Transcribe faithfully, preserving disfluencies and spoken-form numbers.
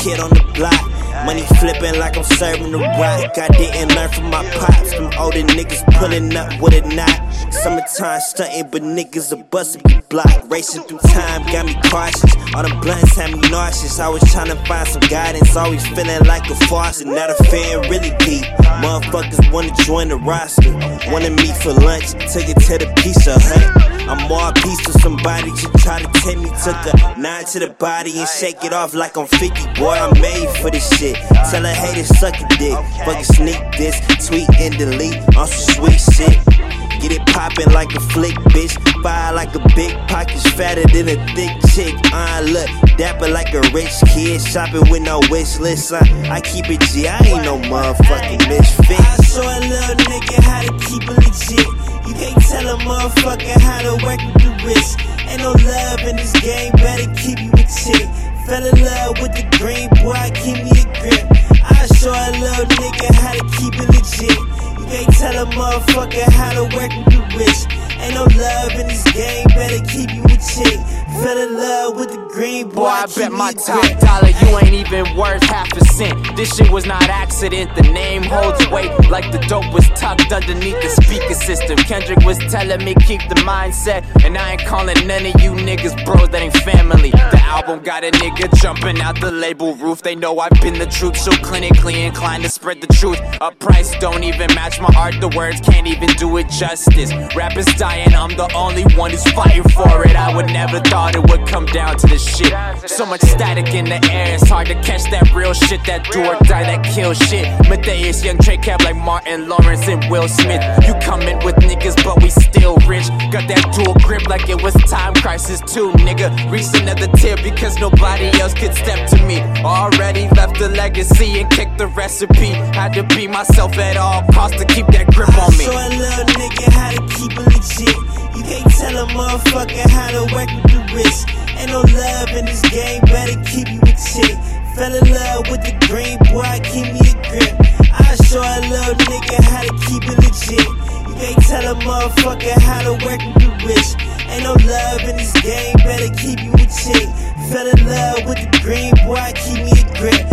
kid on the block. Money flipping like I'm serving the rock. I didn't learn from my pops. Them older niggas pulling up with a knot. Summertime stunting, but niggas are bustin' the block. Racing through time got me cautious. All the blunts had me nauseous. I was trying to find some guidance, always feeling like a farce. And now the fear really deep. Motherfuckers wanna join the roster, wanted me for lunch, took it to the Pizza Hut. I'm all peace to somebody, just try to take me. Took a nine to the body and shake it off like I'm fifty. Boy, I'm made for this shit. Tell a hater suck a dick. Fucking sneak this, tweet and delete on some sweet shit. Get it poppin' like a flick, bitch. Fire like a big pockets, fatter than a thick chick. Uh, look, dapper like a rich kid. Shopping with no wish list. Uh, I keep it G, I ain't no motherfucking misfit. I show a little nigga how to keep it legit. You can't tell a motherfucker how to work with the wrist. Ain't no love in this game, better keep you a chick. Fell in love with the green, boy, keep me a grip. I show a little nigga how to keep it legit. You can't tell a motherfucker how to work with the wrist. Ain't no love in this game, better keep you a chick. Fell in love with the green, boy, Boy, I keep bet me my a top grip. dollar you ain't even worth half a cent. This shit was not accident, the name holds weight like the dope was tucked underneath the speaker system. Kendrick was telling me keep the mindset, and I ain't calling none of you niggas bros, that ain't family. The album got a nigga jumping out the label roof. They know I've been the truth, so clinically inclined to spread the truth. A price don't even match my art, the words can't even do it justice. Rappers dying, I'm the only one who's fighting for it. I would never thought it would come down to this shit. So much static in the air, it's hard to catch that real shit, that do or die, that kill shit. Matthias, young Trey Cap like Martin Lawrence and Will Smith. You coming with niggas, but we still rich. Got that dual grip like it was Time Crisis too, nigga. Reached another tier because nobody else could step to me. Already left a legacy and kicked the recipe. Had to be myself at all costs to keep that grip on me. I show a little nigga how to keep it legit. You can't tell a motherfucker how to work with the wrist. Ain't no love in this game, better keep you a chick. Fell in love with the green, boy, keep me a grip. I show a little nigga how to keep it legit. You can't tell a motherfucker how to work with the wrist. Ain't no love in this game, better keep you a chick. Fell in love with the green, boy, keep me a grip.